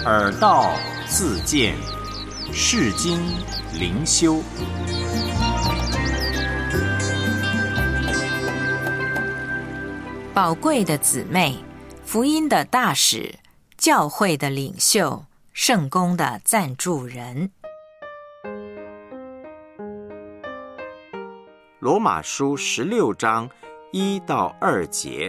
耳道自见，世经灵修。 宝贵的姊妹，福音的大使，教会的领袖，圣工的赞助人。 罗马书16章1到2节。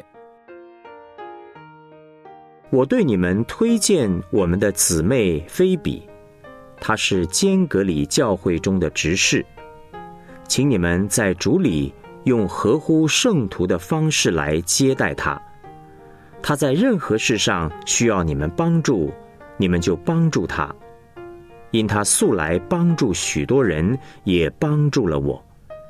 我对你们推荐我们的姊妹菲比，她是坚革里教会中的执事，请你们在主里用合乎圣徒的方式来接待她。她在任何事上需要你们帮助，你们就帮助她，因她素来帮助许多人，也帮助了我。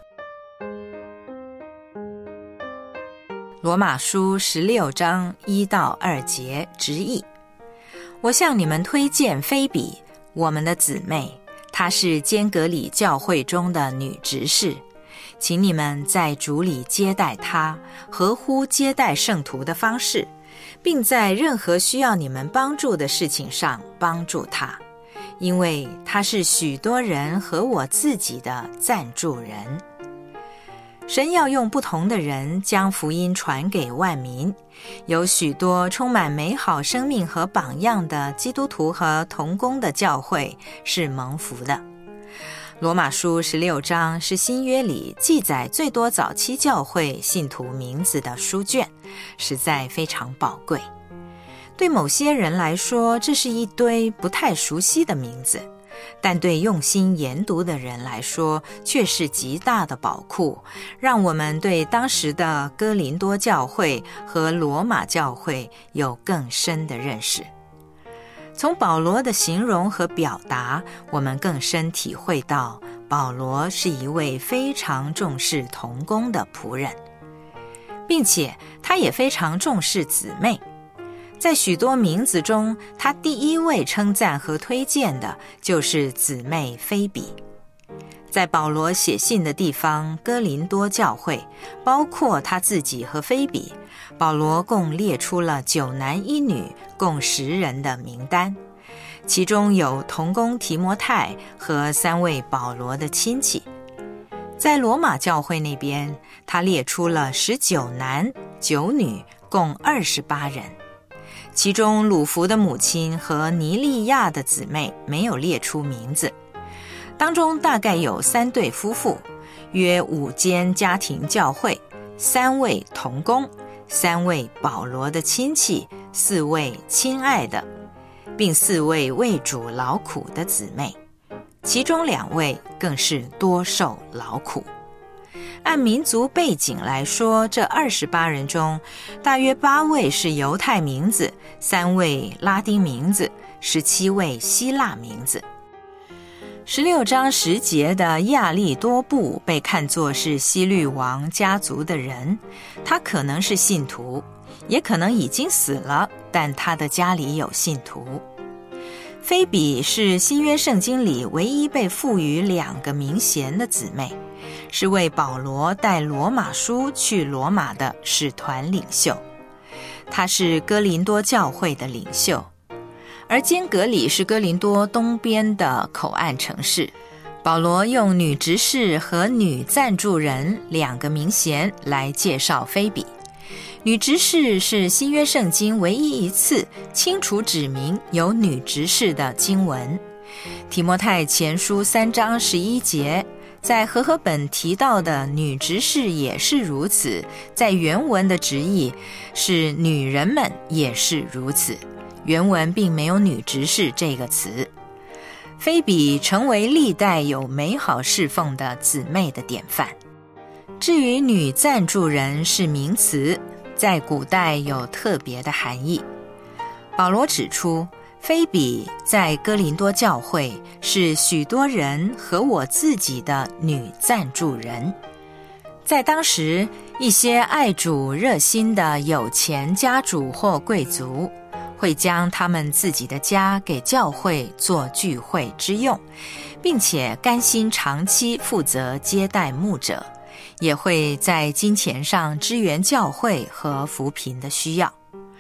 罗马书16章1到2节直译：我向你们推荐菲比，我们的姊妹，她是坚革里教会中的女执事，请你们在主里接待她，合乎接待圣徒的方式，并在任何需要你们帮助的事情上帮助她，因为她是许多人和我自己的赞助人。神要用不同的人将福音传给万民，有许多充满美好生命和榜样的基督徒和同工的教会是蒙福的。罗马书16章是新约里记载最多早期教会信徒名字的书卷，实在非常宝贵。对某些人来说，这是一堆不太熟悉的名字，但对用心研读的人来说，却是极大的宝库，让我们对当时的哥林多教会和罗马教会有更深的认识。从保罗的形容和表达，我们更深体会到保罗是一位非常重视同工的仆人，并且他也非常重视姊妹。在许多名字中，他第一位称赞和推荐的就是姊妹菲比。在保罗写信的地方哥林多教会，包括他自己和菲比，保罗共列出了9男1女共10人的名单，其中有同工提摩太和3位保罗的亲戚。在罗马教会那边，他列出了19男9女共28人，其中鲁孚的母亲和尼利亚的姊妹没有列出名字。当中大概有3对夫妇，约5间家庭教会，3位同工，3位保罗的亲戚，4位亲爱的，并4位为主劳苦的姊妹，其中2位更是多受劳苦。按民族背景来说，这28人中，大约8位是犹太名字，3位拉丁名字，17位希腊名字。16章10节的亚利多布被看作是希律王家族的人，他可能是信徒，也可能已经死了，但他的家里有信徒。菲比是新约圣经里唯一被赋予2个名衔的姊妹，是为保罗带罗马书去罗马的使团领袖。她是哥林多教会的领袖，而坚革里是哥林多东边的口岸城市。保罗用女执事和女赞助人2个名衔来介绍菲比。女执事是新约圣经唯一一次清楚指明有女执事的经文。提摩太前书3章11节，在和合本提到的女执事也是如此，在原文的直译是女人们也是如此，原文并没有女执事这个词。菲比成为历代有美好侍奉的姊妹的典范。至于女赞助人是名词，在古代有特别的含义。保罗指出，菲比在哥林多教会是许多人和我自己的女赞助人。在当时，一些爱主热心的有钱家主或贵族会将他们自己的家给教会做聚会之用，并且甘心长期负责接待牧者，也会在金钱上支援教会和扶贫的需要。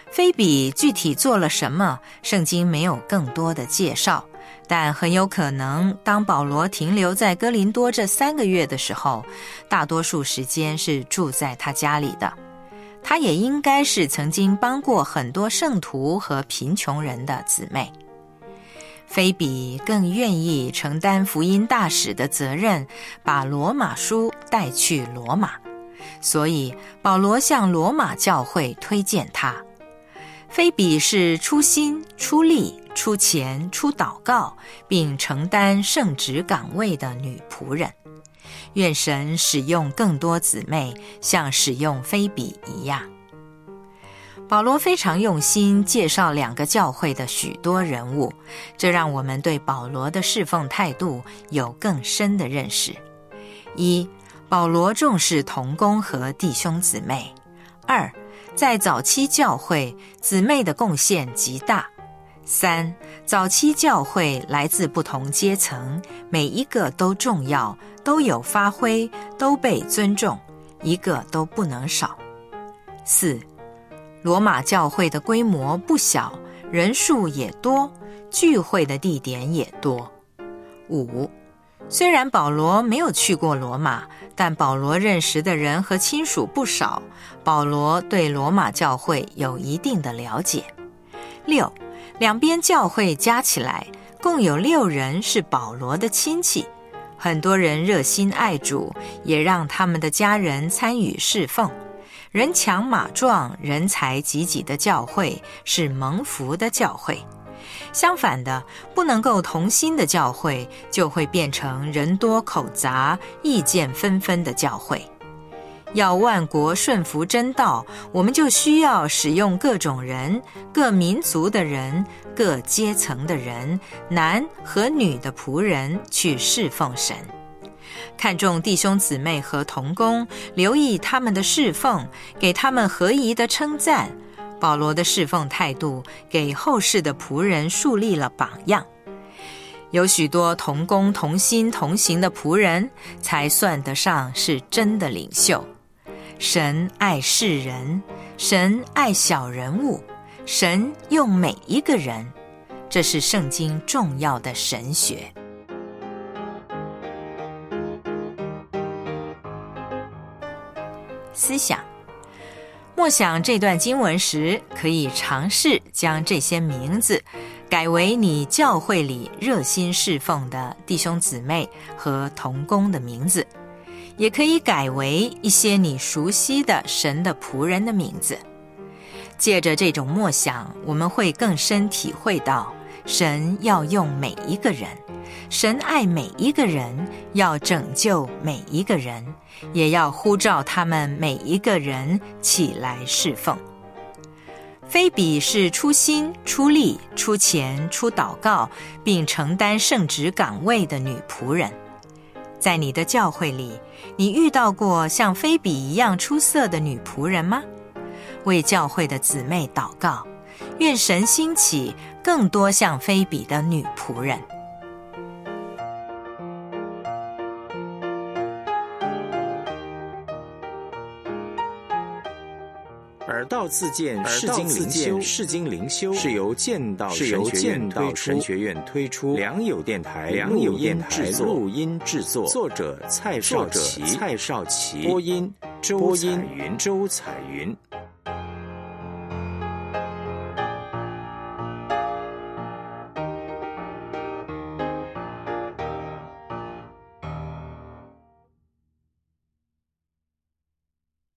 菲比具体做了什么，圣经没有更多的介绍，但很有可能当保罗停留在哥林多这3个月的时候，大多数时间是住在他家里的。他也应该是曾经帮过很多圣徒和贫穷人的姊妹。菲比更愿意承担福音大使的责任，把罗马书带去罗马，所以保罗向罗马教会推荐他。菲比是出心、出力、出钱、出祷告，并承担圣职岗位的女仆人。愿神使用更多姊妹，像使用菲比一样。保罗非常用心介绍2个教会的许多人物，这让我们对保罗的侍奉态度有更深的认识。1. 保罗重视同工和弟兄姊妹。2. 在早期教会，姊妹的贡献极大。3. 早期教会来自不同阶层，每一个都重要，都有发挥，都被尊重，一个都不能少。4. 罗马教会的规模不小，人数也多，聚会的地点也多。5. 虽然保罗没有去过罗马，但保罗认识的人和亲属不少，保罗对罗马教会有一定的了解。6. 两边教会加起来，共有6人是保罗的亲戚，很多人热心爱主，也让他们的家人参与侍奉。人强马壮、人才济济的教会是蒙福的教会。相反的，不能够同心的教会就会变成人多口杂、意见纷纷的教会。要万国顺服真道，我们就需要使用各种人、各民族的人、各阶层的人、男和女的仆人去侍奉神。看重弟兄姊妹和同工，留意他们的侍奉，给他们合宜的称赞。保罗的侍奉态度给后世的仆人树立了榜样。有许多同工同心同行的仆人，才算得上是真的领袖。神爱世人，神爱小人物，神用每一个人，这是圣经重要的神学。思想，默想这段经文时，可以尝试将这些名字改为你教会里热心侍奉的弟兄姊妹和同工的名字，也可以改为一些你熟悉的神的仆人的名字。借着这种默想，我们会更深体会到神要用每一个人，神爱每一个人，要拯救每一个人，也要呼召他们每一个人起来侍奉。菲比是出心、出力、出钱、出祷告，并承担圣职岗位的女仆人。在你的教会里，你遇到过像菲比一样出色的女仆人吗？为教会的姊妹祷告，愿神兴起更多像菲比的女仆人。 耳道自荐释经灵修是由剑道神学院推出，良友电台录音制作，作者蔡少奇，播音周彩云。